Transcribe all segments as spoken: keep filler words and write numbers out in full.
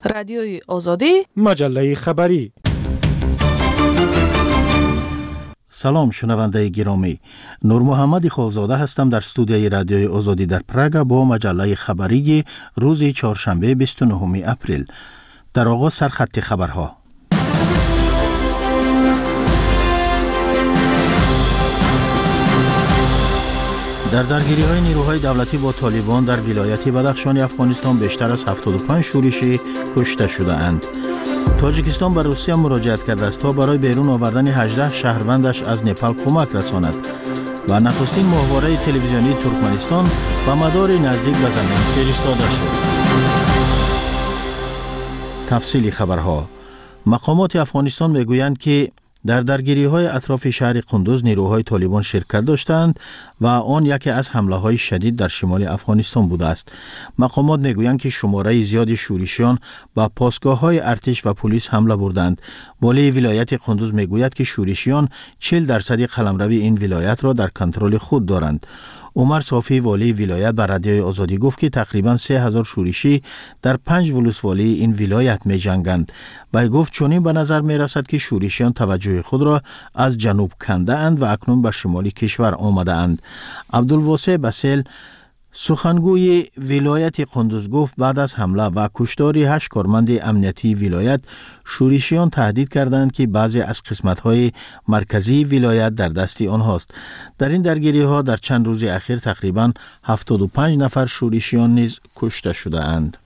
رادیوی آزادی، مجله خبری. سلام شنونده گرامی، نور محمد خالزاده هستم در استودیوی رادیوی آزادی در پراگ با مجله خبری روز چهارشنبه بیست و نهم اپریل. در آغاز سرخط خبرها. در درگیری های نیروهای دولتی با طالبان در ولایت بدخشان افغانستان بیشتر از هفتاد و پنج شورشی کشته شده اند. تاجیکستان به روسیه مراجعت کرده است تا برای بیرون آوردن هجده شهروندش از نپال کمک رساند و نخستین ماهواره تلویزیونی ترکمنستان به مدار نزدیک به زمین فرستاده شد. تفصیلی خبرها. مقامات افغانستان میگویند که در درگیری های اطراف شهر قندوز نیروهای طالبان شرکت داشتند و آن یکی از حمله های شدید در شمال افغانستان بوده است. مقامات میگویند که شماره زیادی شورشیان با پاسگاه های ارتش و پلیس حمله بردند. والی ولایت قندوز میگوید که شورشیان چهل درصد قلمروی این ولایت را در کنترل خود دارند. عمر صافی والی ولایت بر رادیوی آزادی گفت که تقریباً سه هزار شورشی در پنج ولسوالی این ولایت می جنگند. و گفت چنین به نظر می رسد که شورشیان توجه خود را از جنوب کنده اند و اکنون به شمالی کشور آمده اند. عبدالواسع بسیل سخنگوی ولایت قندوز گفت بعد از حمله و کشتار هشت کارمند امنیتی ولایت شورشیان تهدید کردند که بعضی از قسمت‌های مرکزی ولایت در دست آنهاست. در این درگیری‌ها در چند روز اخیر تقریباً هفتاد و پنج نفر شورشیان نیز کشته شده اند.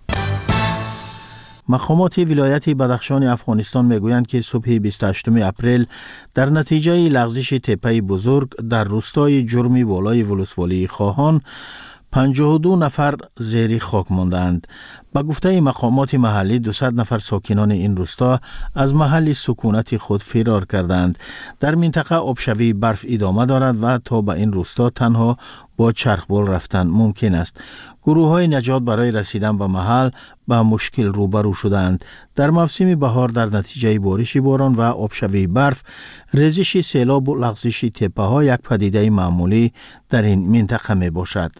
مقامات ولایت بدخشان افغانستان میگویند که صبح بیست و هشتم اپریل در نتیجه لغزش تپه بزرگ در روستای جرمی بالای ولسوالی خواهان پنجاه و دو نفر زیر خاک ماندند. با گفته مقامات محلی دویست نفر ساکنان این روستا از محل سکونت خود فرار کردند. در منطقه آبشوی برف ادامه دارد و تا به این روستا تنها با چرخبال رفتن ممکن است. گروه های نجات برای رسیدن به محل با مشکل روبرو شدند. در موسم بهار در نتیجه بارش باران و آبشوی برف ریزش سیلاب و لغزش تپه ها یک پدیده معمولی در این منطقه می باشد.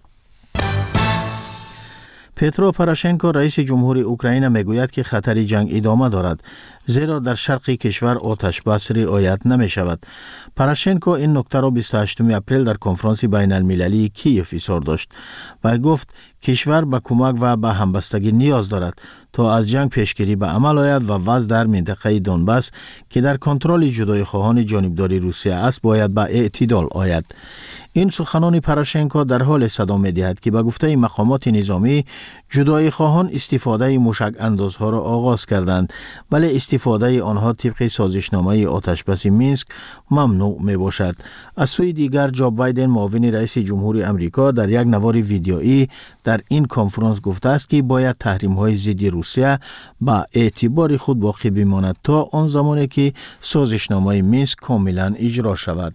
پترو پروشنکو رئیس جمهور اوکراین میگوید که خطر جنگ ادامه دارد زیرا در شرق کشور آتش بس رعایت نمی شود. پروشنکو این نکته را بیست و هشتم اپریل در کنفرانس بین المللی کیف اظهار داشت و گفت کشور به کمک و به همبستگی نیاز دارد تا از جنگ پیشگیری به عمل آید و وضع در منطقه دونباس که در کنترل جدای خواهان جانبداری روسیه است باید به اعتدال آید. این سخنان پروشنکو در حال صدا می‌دهد که به گفته مقامات نظامی جدای خواهان استفاده موشک اندازها را آغاز کردند ولی استفاده آنها طبق سازشنامه آتشبس مینسک ممنوع می باشد. از سوی دیگر جو بایدن معاون رئیس جمهور امریکا در یک نوار ویدیویی در این کنفرانس گفته است که باید تحریم‌های ضد روسیه با اعتبار خود باقی بماند تا آن زمانی که سازشنامه مینسک کاملا اجرا شود.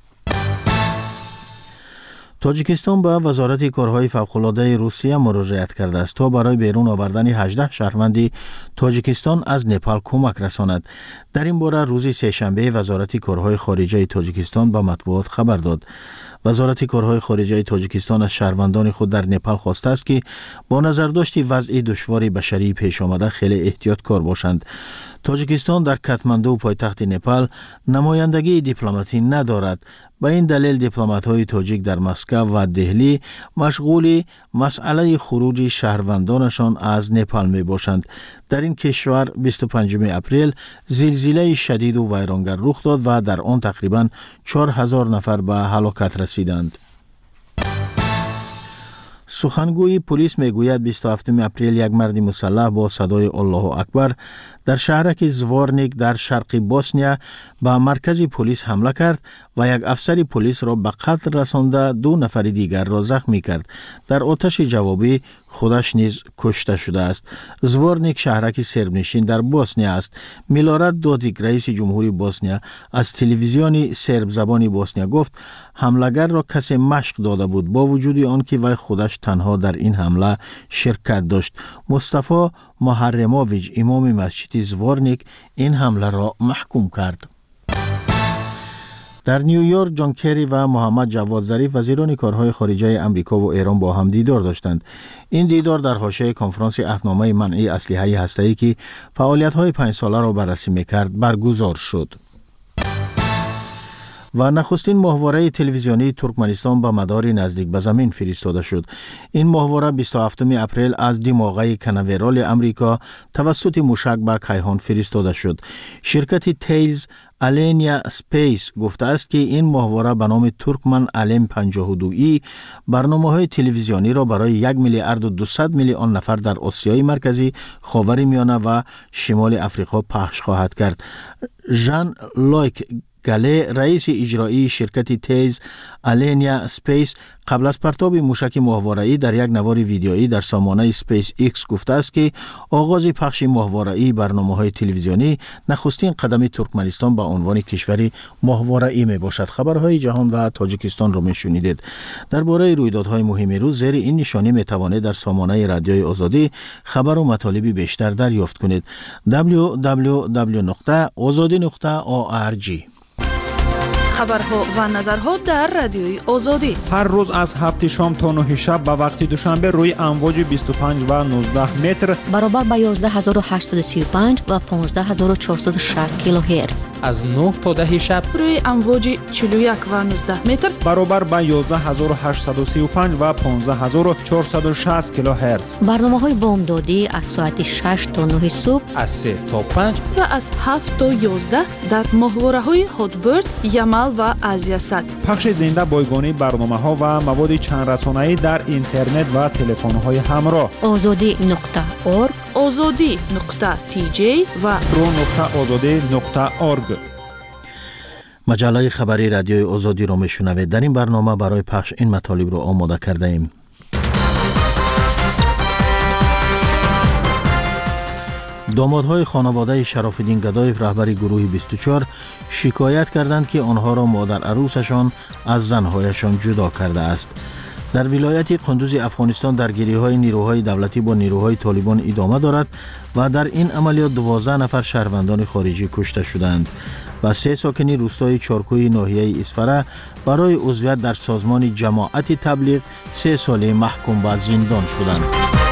تاجیکستان به وزارت کارهای فوق‌العاده روسیه مراجعت کرده است تا برای بیرون آوردن هجده شهروند تاجیکستان از نپال کمک رساند. در این باره روز سه‌شنبه وزارت کارهای خارجه تاجیکستان به مطبوعات خبر داد. وزارت کارهای خارجه تاجیکستان از شهروندان خود در نپال خواسته است که با نظر داشت وضع دشوار بشری پیش آمده خیلی احتیاطکار باشند. تاجیکستان در کاتماندو پایتخت نپال نمایندگی دیپلماتی ندارد. به این دلیل دیپلمات‌های تاجیک در مسکو و دهلی مشغول مسئله خروج شهروندانشان از نپال می باشند. در این کشور بیست و پنجم اپریل زلزله شدید و ویرانگر رخ داد و در آن تقریباً چهار هزار نفر به هلاکت رسیدند. سخنگوی پلیس میگوید بیست و هفتم اپریل یک مرد مسلح با صدای الله اکبر در شهرک زوارنیک در شرق بوسنیا به مرکز پلیس حمله کرد و یک افسر پلیس را به قتل رسانده دو نفر دیگر را زخمی کرد. در آتش جوابی خودش نیز کشته شده است. زوارنیک شهرک سربنشین در بوسنیا است. میلارد دودیک رئیس جمهوری بوسنیا از تلویزیون سرب زبانی بوسنیا گفت حمله‌گر را کسی مشق داده بود با وجود آنکه وی خودش تنها در این حمله شرکت داشت. مصطفی محرموویچ امام مسجد زوارنیک این حمله را محکوم کرد. در نیویورک جان کری و محمد جواد ظریف وزیران کارهای خارجه آمریکا و ایران با هم دیدار داشتند. این دیدار در حاشیه کنفرانس عهدنامه منع اسلحه هسته‌ای که فعالیت‌های پنج ساله را بررسی می‌کرد برگزار شد. و نخستین ماهواره تلویزیونی ترکمنستان به مدار نزدیک به زمین فرستاده شد. این ماهواره بیست و هفتم اپریل از دماغه کناورال امریکا توسط موشک به کیهان فرستاده شد. شرکت تیلز الینیا سپیس گفته است که این ماهواره به نام ترکمن الیم پنجاه و دو ای برنامه‌های تلویزیونی را برای یک میلیارد و دویست میلیون نفر در آسیای مرکزی، خاورمیانه و شمال افریقا پخش خواهد کرد. ژان لویک گله رئیس اجرایی شرکت تیز الینیا سپیس قبل از پرتاب موشک ماهواره‌ای در یک نوار ویدیویی در سامانه سپیس ایکس گفته است که آغاز پخش ماهواره‌ای برنامه‌های تلویزیونی نخستین قدم ترکمنستان به عنوان کشوری ماهواره‌ای میباشد. خبرهای جهان و تاجیکستان را میشنیدید. درباره رویدادهای مهم روز زیر این نشانی میتوانید در سامانه رادیوی آزادی خبر و مطالب بیشتر دریافت کنید. دبلیو دبلیو دبلیو نقطه آزادی نقطه او آر جی. خبرها و نظرها در رادیوی آزادی هر روز از هفت شام تا نه شب به وقت دوشنبه روی امواج بیست و پنج و نوزده متر برابر با یازده هزار و هشتصد و سی و پنج و پانزده هزار و چهارصد و شصت کیلوهرتز از نه تا ده شب روی امواج چهل و یک و نوزده متر برابر با یازده هزار و هشتصد و سی و پنج و پانزده هزار و چهارصد و شصت کیلوهرتز. برنامه‌های بامدادی از ساعت شش تا نه صبح، از سه تا پنج و از هفت تا یازده در ماهواره‌های هاتبرد، یمل و آزیاسات. پخش زنده بایگانی برنامه‌ها و مواد چند رسانه‌ای در اینترنت و تلفن‌های همراه. آزادی نقطه اورگ، آزادی نقطه تی جی و رو نقطه آزادی نقطه اورگ. مجله خبری رادیوی آزادی را میشنوید. در این برنامه برای پخش این مطالب را آماده کرده ایم. دامادهای خانواده شراف‌الدین گدایف رهبر گروه بیست و چهار شکایت کردند که آنها را مادر عروسشان از زنهایشان جدا کرده است. در ولایت قندوز افغانستان درگیری‌های نیروهای دولتی با نیروهای طالبان ادامه دارد و در این عملیات دوازده نفر شهروندان خارجی کشته شدند و سه ساکن روستای چارکوی ناحیه اسفره برای عضویت در سازمان جماعت تبلیغ سه ساله محکوم به زندان شدند.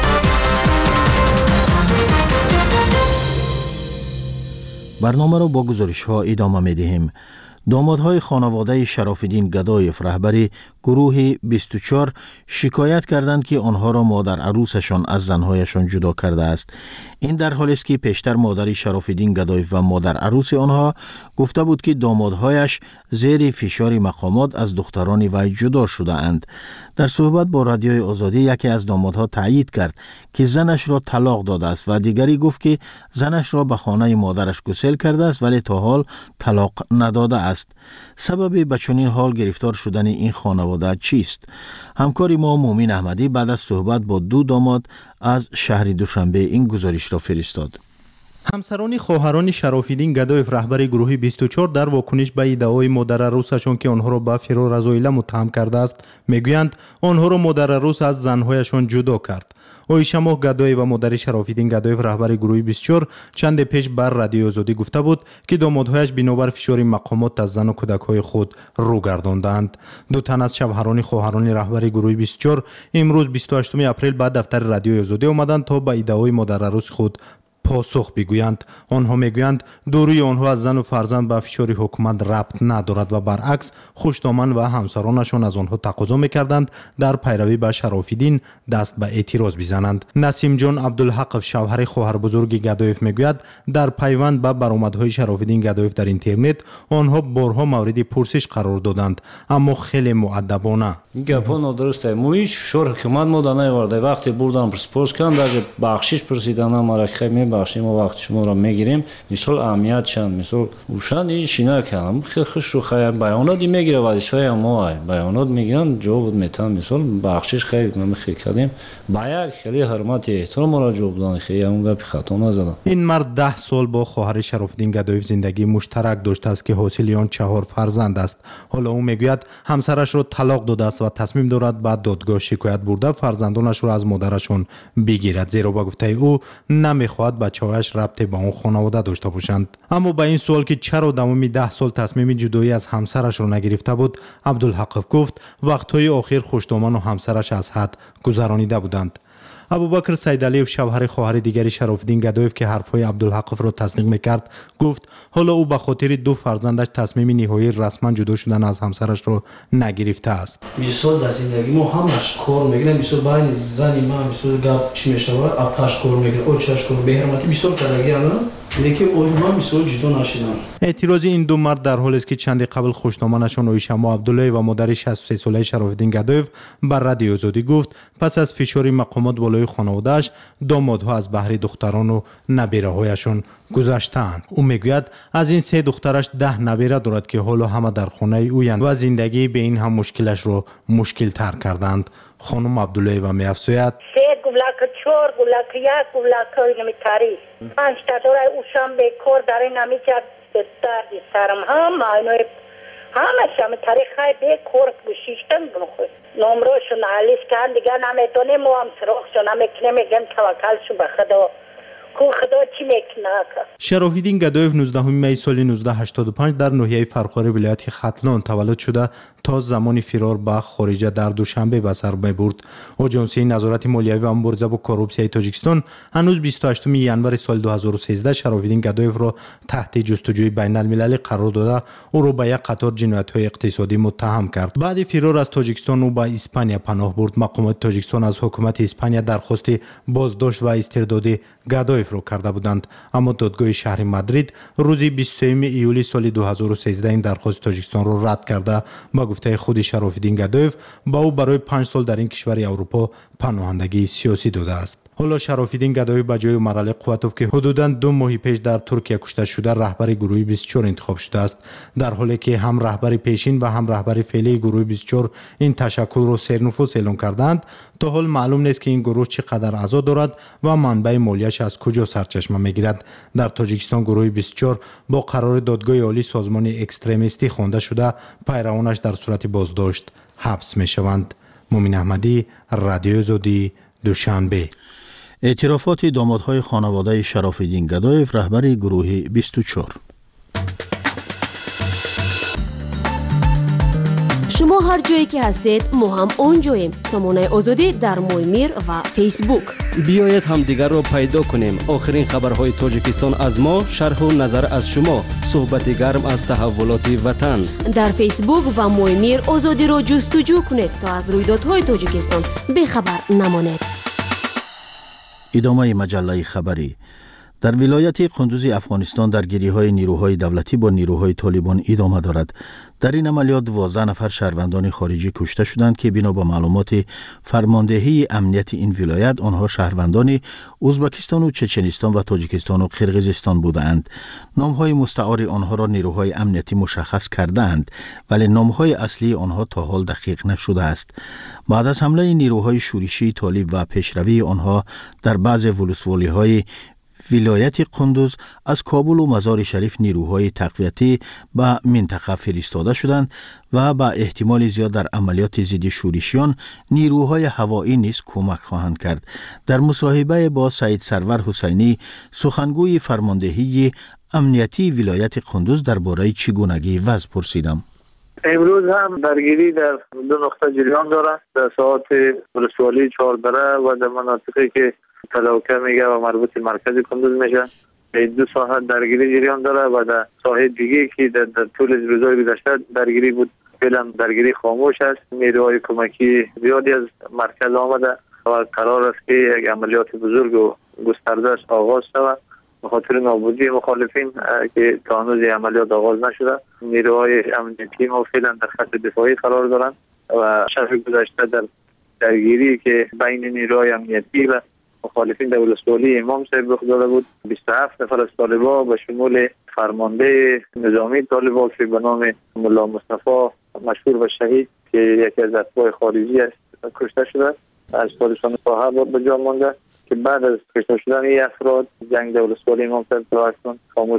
برنامه را با گزارش ها ادامه می دهیم. دامادهای خانواده شراف‌الدین گدایف رهبر گروه بیست و چهار شکایت کردند که آنها را مادر عروسشان از زنهایشان جدا کرده است. این در حالی است که پیشتر مادر شراف‌الدین گدایف و مادر عروس آنها گفته بود که دامادهایش زیر فشار مقامات از دختران وی جدا شده اند. در صحبت با رادیوی آزادی یکی از دامادها تایید کرد که زنش را طلاق داده است و دیگری گفت که زنش را به خانه مادرش گسیل کرده است ولی تا حال طلاق نداده است. سبب به چنین حال گرفتار شدن این خانواده چیست؟ همکار ما مومین احمدی بعد از صحبت با دو داماد از شهر دوشنبه این گزارش را فرستاد. همسران خواهران شراف‌الدین گدایف رهبر گروه بیست و چهار در واکنش به ادعای مادر عروسشان که آنها را به فرار از عائله متهم کرده است میگویند آنها را مادر عروس از زنهایشان جدا کرد. عایشه ماه گدای و مادر شراف‌الدین گدایف رهبر گروه بیست و چهار چند پیش بر رادیو آزادی گفته بود که دامادهایش بنابر فشار مقامات از زن و کودک‌های خود رو گرداندند. دو تن از شوهران خواهران رهبر گروه بیست و چهار امروز بیست و هشتم اپریل بعد دفتر رادیو آزادی آمدند تا به ادعای مادر عروس خود پاسخ بگویند. آنها میگویند دوری آنها از زن و فرزند به فشار حکومت ربط ندارد و برعکس خوشدامن و همسرانشان از آنها تقاضا میکردند در پیروی به شراف‌الدین دست به اعتراض بزنند. نسیم جان عبدالحق شوهر خواهر بزرگ گدایف میگوید در پیوند به برآمدهای شراف‌الدین گدایف در اینترنت آنها بارها مورد پرسش قرار دادند اما خیلی مؤدبانه. گپا نادرسته. ما هیچ فشار حکومت ما نیاورده. وقتی بردم پرسپوز کردند اگه بخشش پرسیدن ما خیلی بخشیم و وقت شما را میگیریم مثال اهمیت چند مثال اوشان هیچ نکردم خیلی خوش رو خیلی بیاناتی میگیره وظیفه ما بیانات میگیرن جواب میتن مثال بخشش خیلی ما خیلی کردیم با یک خیلی حرمت احترام را جواب دادن خیلی اون گپ خطا نزدن. این مرد ده سال با خواهر شراف‌الدین گدایف زندگی مشترک داشته است که حاصل آن چهار فرزند است. حالا او میگوید همسرش را طلاق داده است و تصمیم دارد بعد دادگاه شکایت برده فرزندانش را از مادرشون بگیرد زیرا با گفته او نمیخواهد به بچه‌هایش ربطی با اون خانواده داشته باشند. اما با این سوال که چرا تمام ده سال تصمیم جدایی از همسرش رو نگرفته بود، عبدالحق گفت وقت‌های آخر خوشدامان و همسرش از حد گذرانیده بودند. ابوبکر سیدعلیف شوهر خواهر دیگری شراف‌الدین گدایف که حرفهای عبدالحق را تصدیق میکرد گفت حالا او به خاطر دو فرزندش تصمیم نهایی رسما جدا شدن از همسرش را نگرفته است. مثال در زندگی ما همش کار میگیرن، مثال بین زن ما مثال گپ چی میشود اپاش کار میگیره او چاش کار به حرمتی مثال کردگی الان لیکن اونها مثال جدا نشدن. اعتراض این دو مرد در حالی است که چند قبل خوشنامانشان اویشما عبدالله و مادر شصت و سه ساله شراف‌الدین گدایف بر رادیو آزادی گفت پس از فشار مقامات بالای خانواده‌اش دامادها از بهر دختران و نبیره‌هایشان گذشتند. او میگوید از این سه دخترش ده نبیره دارد که حالا همه در خانه اویند و زندگی به این هم مشکلش را مشکل تر کردند. خانم عبدالله و می‌افزاید سه گولک چهار گولک یک گولک اینمی تاریخ پنج تا داره اوشم به کار داره نمی‌کرد درد سرم هم اینو همش هم تاریخ های به کار گوشیشتن بخواد نمرهشون علیس کن دیگه نمیتونه مو هم سراغشون نمیکنه میگن توکل شو به خدا کو خدا چی میکنه. شراف‌الدین گدایف نوزدهم می سال نوزده هشتاد و پنج در ناحیه فرخار ولایت ختلان تولد شده تا زمان فرار به خارج در دوشنبه به سر میبرد. آژانسی نظارت مالیوی و مبارزه با کروپسیای تاجیکستان هنوز بیست و هشتم ژانویه سال دو هزار و سیزده شراف‌الدین گدایف را تحت جستجوی بین المللی قرار داده او را به یک قطار جنایت‌های اقتصادی متهم کرد. بعد فرار از تاجیکستان او به اسپانیا پناه برد. مقامات تاجیکستان از حکومت اسپانیا درخواست بازداشت و استرداد گدایف را کرده بودند، اما دادگاه شهر مادرید روز بیست و سوم ایولی سال دو هزار و سیزده این درخواست تاجیکستان را رد کرده با گفته خود شراف‌الدین گدایف با او برای پنج سال در این کشور اروپا پناهندگی سیاسی داده است. حالا شراف‌الدین گدایف به جای عمر علی قوتوف که حدوداً دو ماه پیش در ترکیه کشته شده رهبر گروه بیست و چهار انتخاب شده است، در حالی که هم رهبر پیشین و هم رهبر فعلی گروه بیست و چهار این تشکل را سرنفوذ اعلام کردند. تا حال معلوم نیست که این گروه چقدر اعضا دارد و منبع مالیش از کجا سرچشمه میگیرد. در تاجیکستان گروه بیست و چهار با قرار دادگاه عالی سازمان اکستریمیستی خوانده شده پیروانش در صورت بازداشت حبس میشوند. مومن احمدی، رادیو آزادی، دوشنبه. اعترافات دامادهای خانواده شراف‌الدین گدایف رهبر گروه بیست و چهار. شما هر جایی که هستید ما هم اونجاییم. سامانه آزادی در مویمیر و فیسبوک. بیایید هم دیگر را پیدا کنیم. آخرین خبرهای تاجیکستان از ما، شرح و نظر از شما، صحبت گرم از تحولات وطن. در فیسبوک و مویمیر آزادی را جستجو کنید تا از رویدادهای تاجیکستان بخبر نمانید. ادامه مجله خبری. در ولایت قندوز افغانستان درگیری‌های نیروهای دولتی با نیروهای طالبان ادامه دارد. در این عملیات دوازده نفر شهروندان خارجی کشته شدند که بنا به معلومات فرماندهی امنیت این ولایت آنها شهروندان ازبکستان و چچنستان و تاجیکستان و قرقیزستان بودند. نام‌های مستعار آنها را نیروهای امنیتی مشخص کردند ولی نام‌های اصلی آنها تا حال دقیق نشده است. بعد از حمله نیروهای شورشی طالب و پیشروی آنها در بعض ولسوالی‌های ولایت قندوز از کابل و مزار شریف نیروهای تقویتی به منطقه فرستاده شدند و با احتمال زیاد در عملیات ضد شورشیان نیروهای هوایی نیز کمک خواهند کرد. در مصاحبه با سید سرور حسینی سخنگوی فرماندهی امنیتی ولایت قندوز درباره چگونگی وضع پرسیدم. امروز هم درگیری در دو نقطه جریان دارد، در ساعت ولسوالی چهاردره و در مناطقی که تلاوکه میگه و مربوط مرکز قندوز میشه دو ساعت درگیری جریان داره و در ساحه دیگه که در, در طول روزهای گذشته درگیری بود فعلا درگیری خاموش است. نیروهای کمکی زیادی از مرکز آمده و قرار است که یک عملیات بزرگ و گسترده آغاز شود به خاطر نابودی مخالفین که تا هنوز عملیات آغاز نشده. نیروهای امنیتی ما فعلا در خط دفاعی قرار دارند و شب گذشته در درگیری که بین نیروهای امنیتی و مخالفین در ولسوالی امام صاحب رخ داده بود. بیست و هفت نفر از طالبان به شمول فرمانده نظامی طالبان که به نام ملا مصطفی مشهور و شهید که یکی از اتباع خارجی است کشته شده. از طالبان صاحب به جا مانده که بعد از کشته شدن این افراد جنگ در ولسوالی امام صاحب تا اکنون خاموش شده.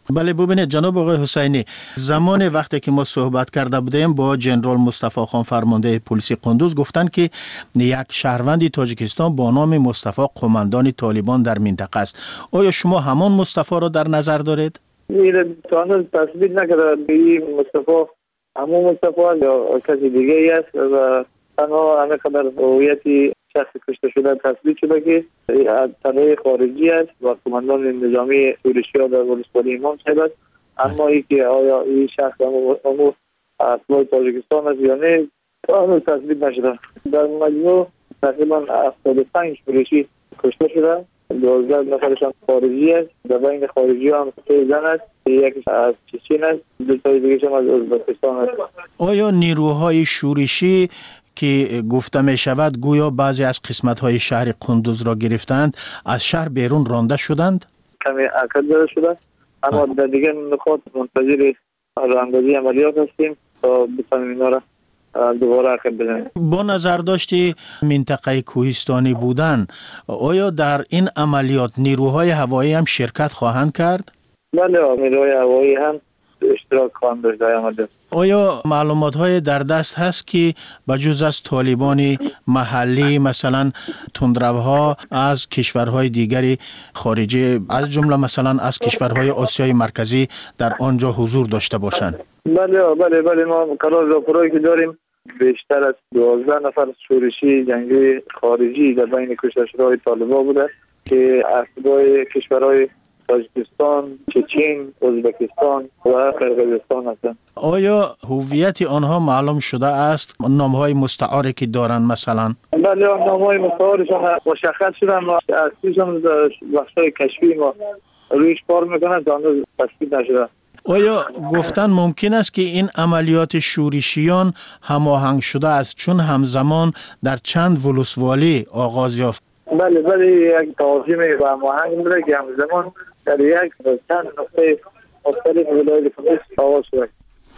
بله ببینید جناب آقای حسینی، زمان وقتی که ما صحبت کرده بودیم با جنرال مصطفی خان فرمانده پلیس قندوز گفتن که یک شهروند تاجیکستان با نام مصطفی قماندان طالبان در منطقه است. آیا شما همان مصطفی را در نظر دارید؟ این تانه تثبیت نکرده این مصطفی همون مصطفی یا کسی دیگه است و تنها همه قدر هویتی شخص کشته شده تثبیت شده که از طرح خارجی است و قماندان نظامی شورشی‌ها در ولسوالی امام صاحب است. اما ای که آیا این شخص همون اصلای تاجیکستان است یا نه تانه تثبیت نشده. در مجموع تقریبا هفتاد و پنج شورشی کشته شده، دوازده نفرشان خارجی است. در بین خارجی هم سه زن است، یکی از چچن است، دو تای دیگه هم از ازبکستان است. آیا نیروهای شورشی که گفته می شود گویا بعضی از قسمت های شهر قندوز را گرفتند از شهر بیرون رانده شدند؟ کمی اکد داده شده، اما در دیگر نقاط منتظر راندازی عملیات هستیم تا بتانیم اینا را دوباره اکد بزنیم. با نظر داشتی منطقه کوهستانی بودن، آیا در این عملیات نیروهای هوایی هم شرکت خواهند کرد؟ بله، نیروهای هوایی هم اشتراک خواهند داشت در عملیات. آیا معلومات های در دست هست که بجز از طالبان محلی مثلا تندروها از کشورهای دیگری خارجی از جمله مثلا از کشورهای آسیای مرکزی در آنجا حضور داشته باشند؟ بله بله بله ما قرار راپورایی که داریم بیشتر از دوازده نفر شورشی جنگی خارجی در بین کشته شده‌های طالبان بوده که اصلی کشورهای تاجیکستان، چچن، ازبکستان و قرقیزستان هستند. آیا هویت آنها معلوم شده است؟ نام‌های مستعاری که دارند مثلا؟ بله نام‌های مستعارشان مشخص شدن و اصلیشان بخش‌های کشفی ما رویش کار میکنند تا هنوز تثبیت نشده. آیا گفتن ممکن است که این عملیات شورشیان هماهنگ شده است چون همزمان در چند ولسوالی آغاز یافت؟ بله بله یک تنظیم و هماهنگ بوده که همزمان در یک چند نقطه مختلف ولایت قندوز آغاز شده.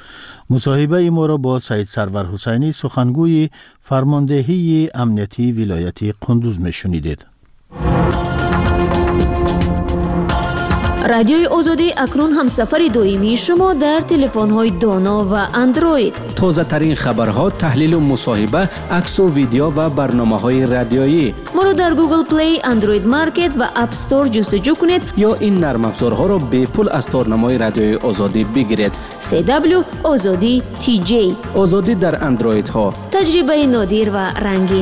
مصاحبه ما را با سید سرور حسینی سخنگوی فرماندهی امنیتی ولایت قندوز میشنیدید. رادیوی آزادی اکنون همسفر دائمی شما در تلفن‌های دانا و اندروید. تازه ترین خبرها، تحلیل و مصاحبه، عکس و ویدیو و برنامه‌های رادیویی. ما را در گوگل پلی، اندروید مارکت و اپ استور جستجو کنید یا این نرم افزارها را به پول از تارنمای رادیوی آزادی بگیرید. سی دبلیو آزادی تی جی. آزادی در اندروید ها. تجربه نادر و رنگین.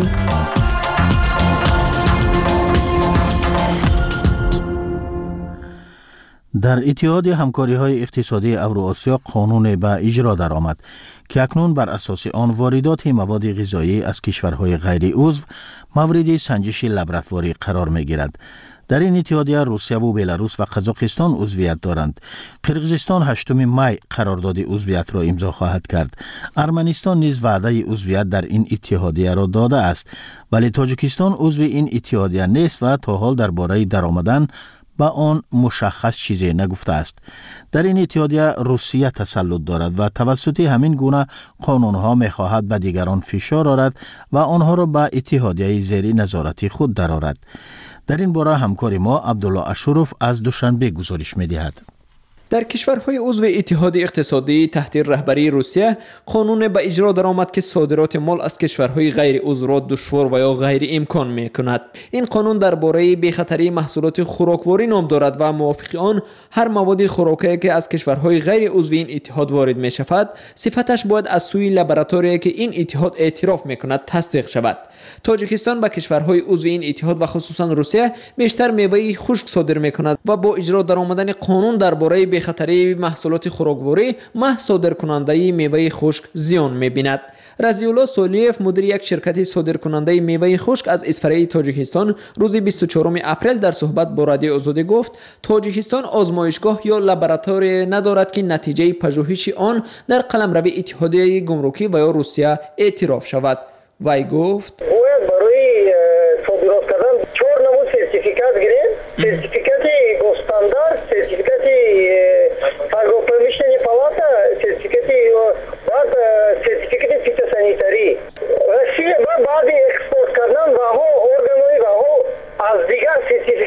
در اتحاد همکاری‌های اقتصادی اوراسیا قانون به اجرا درآمد که اکنون بر اساس آن واردات مواد غذایی از کشورهای غیر عضو مورد سنجش لابراتواری قرار می‌گیرد. در این اتحادیه روسیه و بلاروس و قزاقستان عضویت دارند. قرقیزستان هشتم می قرارداد عضویت را امضا خواهد کرد. ارمنستان نیز وعده عضویت در این اتحادیه را داده است، ولی تاجیکستان عضو این اتحادیه نیست و تا حال درباره درآمدن با آن مشخص چیزی نگفته است. در این اتحادیه روسیه تسلط دارد و توسط همین گونه قانونها می‌خواهد به دیگران فشار آورد و آنها را به اتحادیه زیر نظارت خود درآورد. در این باره همکار ما عبدالله اشرف از دوشنبه گزارش می‌دهد. در کشورهای عضو اتحاد اقتصادی تحت رهبری روسیه قانون به اجرا درآمد که صادرات مال از کشورهای غیر عضو را دشوار و یا غیر امکان می کند. این قانون درباره بی‌خطری محصولات خوراکواری نام دارد و موافق آن هر مواد خوراکی که از کشورهای غیر عضو این اتحاد وارد می شود صفتش باید از سوی لابراتواری که این اتحاد اعتراف می کند تصدیق شود. تاجیکستان به کشورهای عضو این اتحاد و خصوصا روسیه بیشتر میوه خشک صادر می کند و با اجرا درآمدن قانون درباره به خطری محصولات خوراکواری محض صادر کننده میوه خشک زیان می‌بیند. رضی‌الله سولیف مدیر یک شرکت صادر کننده میوه خشک از اصفهان تاجیکستان روز بیست و چهارم اپریل در صحبت با رادیو آزادی گفت تاجیکستان آزمایشگاه یا لابراتوری ندارد که نتیجه پژوهش آن در قلمرو اتحادیه گمرکی و یا روسیه اعتراف شود. وی گفت برای صادرات کردن چهار نمود سرتیفیکات گرفت. سرتیفیکات گوستاندارد، سرتیفیکات торгово-промышленная палата, сертификаты, بعد سرتیفیکات فیتوسانیتاری. Россия با بعد اکسپورت کردن و ها ارگانوی و ها از دیگر سرتیفیکات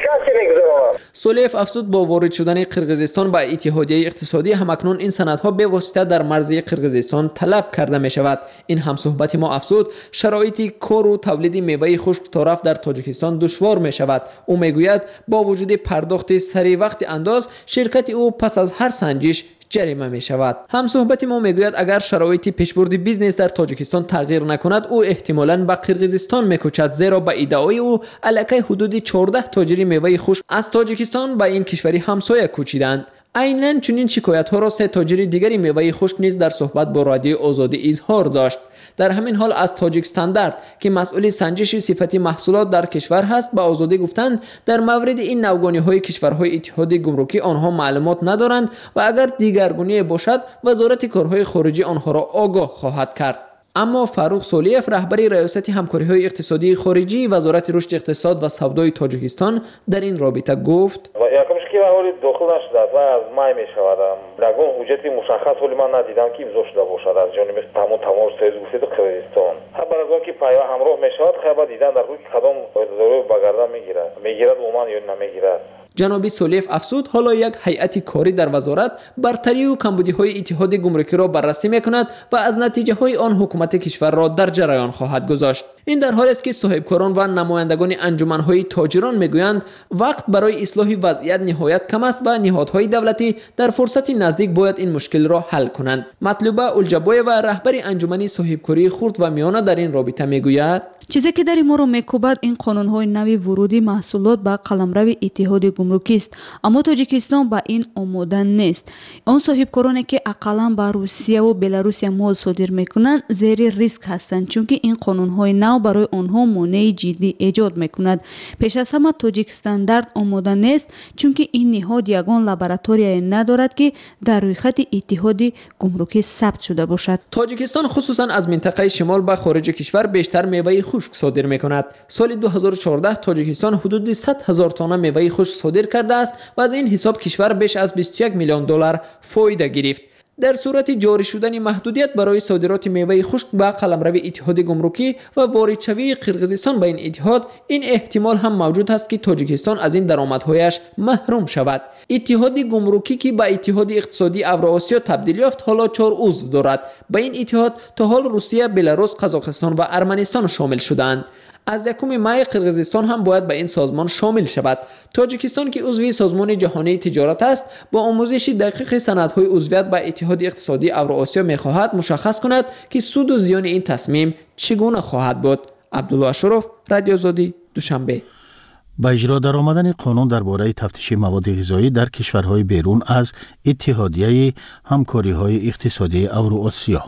میگذرانم. سولیف افزود با وارد شدن قرقیزستان به اتحادیه اقتصادی همکنون این سندها به واسطه در مرزی قرقیزستان طلب کرده می شود. این همصحبت ما افزود شرایط کار و تولید میوه خشک طرف در تاجیکستان دشوار می شود. او میگوید با وجود پرداخت سریع وقت انداز شرکت او پس از هر سنجش جریمه می شود. هم صحبت ما میگوید اگر شرایط پیشبرد بیزنس در تاجیکستان تغییر نکند او احتمالاً به قرقیزستان میکوچد، زیرا به ادعای او الکی حدود چهارده تاجر میوه خشک از تاجیکستان به این کشوری همسایه کوچیدند. عیناً چنین شکایت ها را سه تاجر دیگری میوه خشک نیز در صحبت با رادیو آزادی اظهار داشت. در همین حال از تاجیک استاندارد که مسئول سنجش صفتی محصولات در کشور هست به آزادی گفتند در مورد این نوگانی های کشورهای اتحاد گمرکی آنها معلومات ندارند و اگر دیگرگونی باشد وزارت کارهای خارجی آنها را آگاه خواهد کرد. اما فاروق سولیف رهبر ریاست همکاری‌های اقتصادی خارجی وزارت رشد اقتصاد و سودای تاجیکستان در این رابطه گفت یکمش که حالی داخل نشده و از مای می شود رگون حجتی مشخص ولی من ندیدم که امضا شده باشد از جانب تمام تمام سیز گفتید قرقیزستان. خبر از اون که پایه همراه می شود خبر دیدن در روی کدام ضرورت بگردن میگیرد میگیرد عموما یا نمیگیرد. جناب سولیف افزود حالا یک هیئت کاری در وزارت برتری و کمبودی های اتحاد گمرکی را بررسی میکند و از نتیجه های آن حکومت کشور را در جریان خواهد گذاشت. این در حالی است که صاحبکاران و نمایندگان انجمن های تاجران میگویند وقت برای اصلاح وضعیت نهایت کم است و نهادهای دولتی در فرصت نزدیک باید این مشکل را حل کنند. مطلوبه الجبای و رهبر انجمن صاحبکاری خرد و میانه در این رابطه میگوید چیزی که در ما رو میکوبد این قانون‌های نوی ورودی محصولات به قلمرو اتحاد گمرکی است، اما تاجیکستان با این آماده نیست. آن صاحبکارانی که اقلا به روسیه و بلاروس مال صادر میکنند زیر ریسک هستند، چون که این قانون‌های نو برای آنها مانع جدی ایجاد میکند. پیش از همه تاجیک استاندارد آماده نیست، چون که این نهاد یگان لابراتوری ندارد که در روی خط اتحاد گمرکی ثبت شده باشد. تاجیکستان خصوصا از منطقه شمال به خارج کشور بیشتر میوه خشک صادر میکند. سال دو هزار و چهارده تاجیکستان حدود صد هزار تن میوه خشک صادر کرده است و از این حساب کشور بیش از بیست و یک میلیون دلار فایده گرفت. در صورت جاری شدن محدودیت برای صادرات میوه خشک به قلمرو اتحاد گمرکی و واردشوی قرقیزستان به این اتحاد، این احتمال هم موجود است که تاجیکستان از این درآمدهایش محروم شود. اتحاد گمرکی که به اتحاد اقتصادی اوراسیا تبدیل یافت حالا چهار عضو دارد. به این اتحاد تا حال روسیه، بلاروس، قزاقستان و ارمنستان شامل شدند. از یکم می قرقیزستان هم باید به این سازمان شامل شود. تاجیکستان که عضو سازمان جهانی تجارت است با آموزش دقیق سندهای عضویت به اتحاد اقتصادی اوراسیا می‌خواهد مشخص کند که سود و زیان این تصمیم چگونه خواهد بود. عبدالله اشرف، رادیو آزادی، دوشنبه. با اجرا درآمدن قانون درباره تفتیش مواد غذایی در کشورهای بیرون از اتحادیه همکاری‌های اقتصادی اوراسیا.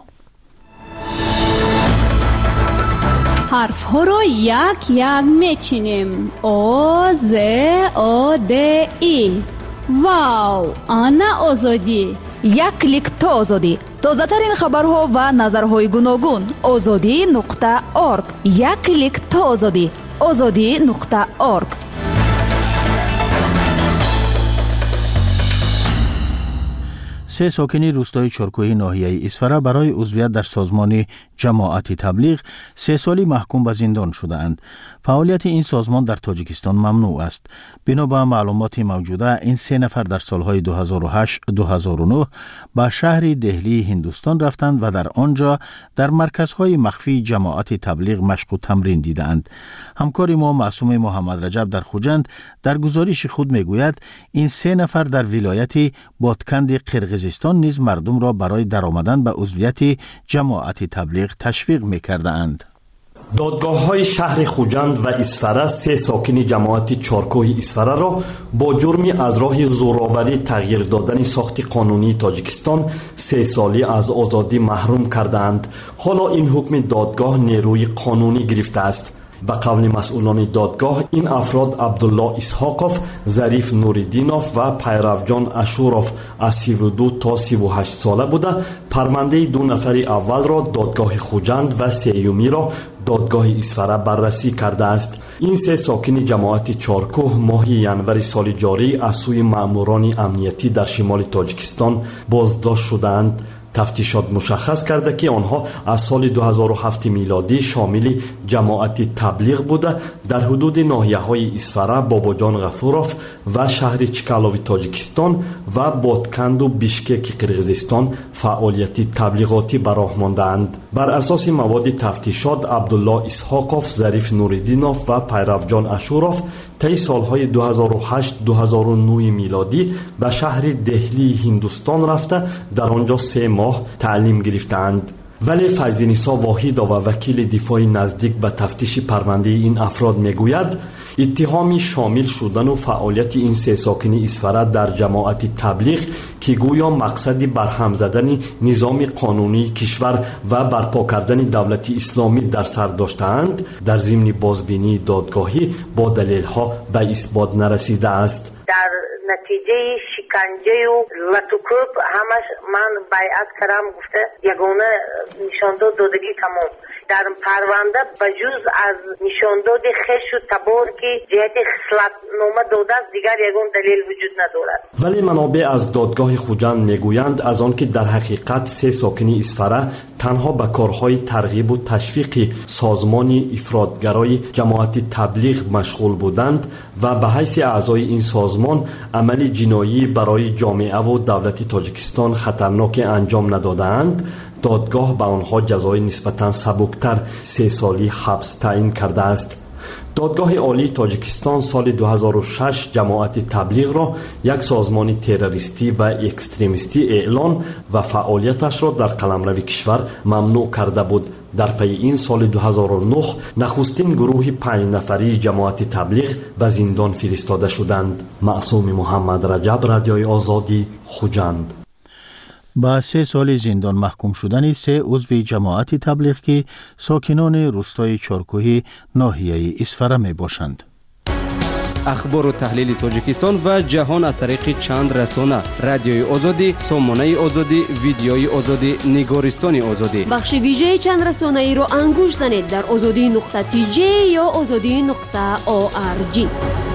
حرف ها را یک یک میچینیم. آ ز آ د ای. واو، آنا آزادی. یک کلیک تا آزادی. تازه ترین خبرها و نظرهای گوناگون. آزادی نقطه اورگ. یک کلیک تا آزادی. آزادی نقطه اورگ. سه ساکنی روستای چارکوهی ناحیه اسفره برای عضویت در سازمان جماعت تبلیغ سه سالی محکوم به زندان شده‌اند. فعالیت این سازمان در تاجیکستان ممنوع است. بنا به معلومات موجوده این سه نفر در سالهای دو هزار و هشت دو هزار و نه به شهر دهلی هندوستان رفتند و در آنجا در مرکزهای مخفی جماعت تبلیغ مشق و تمرین دیدند. همکار ما معصوم محمد رجب در خوجند در گزارش خود میگوید این سه نفر در ولایت بادکند قرقیزستان نیز مردم را برای درآمدن به عضویت جماعت تبلیغ تشویق می‌کردند. دادگاه‌های شهر خوجند و اسفره سه ساکن جماعت چارکوه اسفره را با جرمی از راه زورآوری تغییر دادن ساخت قانونی تاجیکستان سه سالی از آزادی محروم کردند. حالا این حکم دادگاه نیروی قانونی گرفته است. به قول مسئولان دادگاه این افراد عبدالله اسحاقوف، ظریف نوریدینوف و پیروجان اشوروف از سی و دو تا سی و هشت ساله بوده. پرونده دو نفر اول را دادگاه خوجند و سیومی را دادگاه اسفره بررسی کرده است. این سه ساکن جماعت چارکوه ماه ینور سال جاری از سوی ماموران امنیتی در شمال تاجیکستان بازداشت شدند. тафтишот мушаххас карда ки онҳо аз соли ду ҳазору ҳафт милодӣ шомили ҷамоати таблиғ буда дар ҳудуди ноҳияҳои Исфара, Бобоҷон Ғафуров ва шаҳри Чкалови Тоҷикистон ва Ботканду Бишкеки Қирғизистон фаъолияти таблиғотӣ ба роҳ мондаанд. Бар асоси маводи тафтишот Абдулло Исҳоқов, Зариф Нуриддинов ва Пайравҷон Ашуров таи солҳои ду ҳазору ҳашт ду ҳазору нӯ милодӣ ба шаҳри Деҳлии Ҳиндустон рафта дар он ҷо се моҳ таълим гирифтаанд. вале Файзинисо Воҳидова, вакили дифои наздик ба тафтиши парвандаи ин афрод мегӯяд, иттиҳоми шомил шудану фаъолияти ин се сокини Исфара дар ҷамоати таблиғ ки гӯё мақсади барҳам задани низоми қонунии кишвар ва барпо кардани давлати исломӣ дар сар доштаанд, дар зимни бозбинии додгоҳӣ бо далелҳо ба исбот нарасидааст. дар натиҷаи шиканҷаю латукӯб ҳамаш ман байъат кардам, гуфта ягона нишондод додагӣ тамом. дар парванда ба ҷуз аз нишондоди хешу табор ки ҷиҳати хислатнома додааст, дигар ягон далел вуҷуд надорад. вале манобеъ аз додгоҳи Хуҷанд мегӯянд аз он ки дар ҳақиқат се сокини Исфара танҳо ба корҳои тарғибу ташвиқи созмони ифродгарои ҷамоати таблиғ машғул буданд ва ба ҳайси аъзои ин созмон амали ҷиноӣ барои ҷомеаву давлати Тоҷикистон хатарноке анҷом надодаанд, додгоҳ ба онҳо ҷазои нисбатан сабуктар се соли ҳабс таъин кардааст. додгоҳи олии Тоҷикистон соли ду ҳазору шаш ҷамоати таблиғро як созмони террористӣ ва экстремистӣ эълон ва фаъолияташро дар қаламрави кишвар мамнӯъ карда буд. дар пайи ин соли ду ҳазору нӯҳ нахустин гурӯҳи панҷнафарии ҷамоати таблиғ ба зиндон фиристода шуданд. Маъсуми Муҳаммад Раҷаб, Радиои Озодӣ, Хуҷанд. با سه سال زندان محکوم شدن سه عضو جماعت تبلیغ که ساکنان روستای چارکوهی ناحیه اسفره می باشند. اخبار و تحلیل تاجیکستان و جهان از طریق چند رسانه: رادیوی آزادی، سامانه آزادی، ویدیوی آزادی، نگارستان آزادی. بخش ویژه چند رسانه ای رو انگوش زنید در آزادی نقطه تی جی یا آزادی نقطه او آر جی.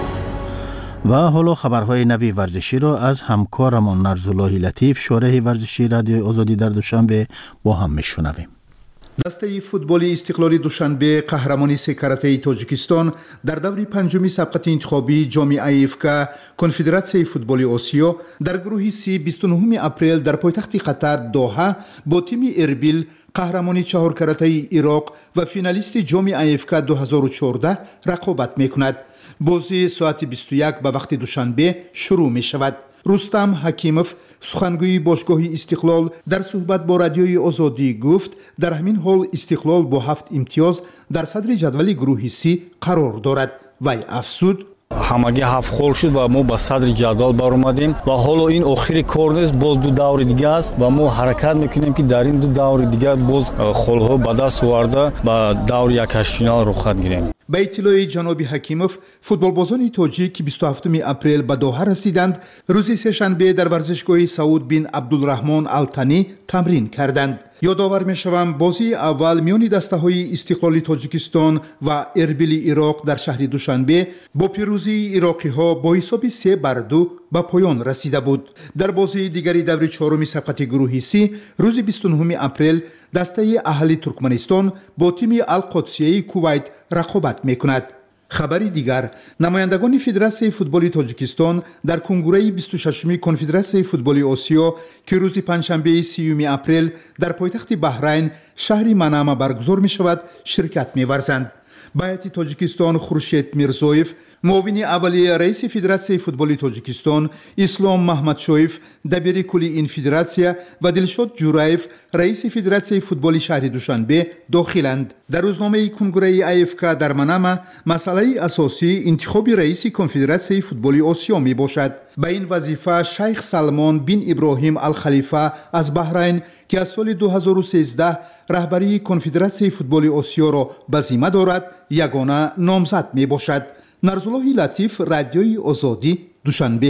و حالا خبرهای نوی ورزشی را از همکارمان نرزالله لطیف، شارح ورزشی رادیوی آزادی در دوشنبه با هم میشنویم. دسته فوتبال استقلالی دوشنبه قهرمانی سه کرته تاجیکستان در دور پنجمی سبقت انتخابی جام ایفکا کنفدراسیون فوتبال آسیا در گروه سی بیست و نهم اپریل در پایتخت قطر دوحه با تیم اربیل قهرمانی چهار کرته عراق و فینالیست جام ایفکا دو هزار و چهارده رقابت میکند. بازی ساعت بیست و یک به وقت دوشنبه شروع می شود. رستم حکیموف، سخنگوی باشگاه استقلال، در صحبت با رادیوی آزادی گفت در همین حال استقلال با هفت امتیاز در صدر جدول گروه سی قرار دارد. وی افزود: ҳамагӣ ҳафт хол шуд ва мо ба садри ҷадвал баромадем ва ҳоло ин охири кор нест, боз ду даври дига аст ва мо ҳаракат мекунем ки дар ин ду даври дига боз холҳо ба даст оварда ба даври якашфинал рухат гирем. با اطلاع جناب حکیموف، فوتبالبازان تاجیک بیست و هفتم اپریل به دوحه رسیدند. روز سه‌شنبه در ورزشگاه سعود بن عبدالرحمن التنی تمرین کردند. یادآور می‌شوم بازی اول میان دسته‌های استقلالی تاجیکستان و اربیل عراق در شهر دوشنبه با پیروزی عراقی‌ها با حساب سه بر دو به پایان رسیده بود. در بازی دیگری دور چهارم سبقت گروه سی روز بیست و نهم اپریل دسته اهلی ترکمنستان با تیم القدسیه کویت رقابت میکند. خبری دیگر، نمایندگان فدراسیون فوتبال تاجیکستان در کنگره بیست و ششم کنفدراسیون فوتبال آسیا که روز پنجشنبه سیوم اپریل در پایتخت بحرین شهر منامه برگزار می شود شرکت می ورزند. بیعت تاجیکستان خورشید میرزویف، معاون اولیه رئیس فدراسیون فوتبال تاجیکستان، اسلام محمدشویف، دبیر کلی این فدراسیون و دلشاد جورایف، رئیس فدراسیون فوتبال شهر دوشنبه داخلند. در روزنامه کنگره ایفکا در منامه مسئله اساسی انتخاب رئیس کنفدراسیون فوتبال آسیا می باشد. به این وظیفه شیخ سلمان بن ابراهیم الخلیفه از بحرین که از سال دو هزار و سیزده رهبری کنفدراسیون فوتبال آسیا را به ذمه دارد یگانه نامزد می باشد. نرزالله لطیف، رادیوی آزادی، دوشنبه.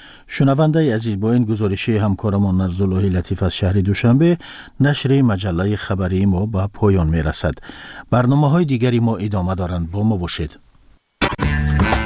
شنونده عزیز، با این گزارش همکارمان نرزالله لطیف از شهر دوشنبه نشر مجله خبری ما به پایان می رسد. برنامه های دیگری ما ادامه دارند، با ما باشید.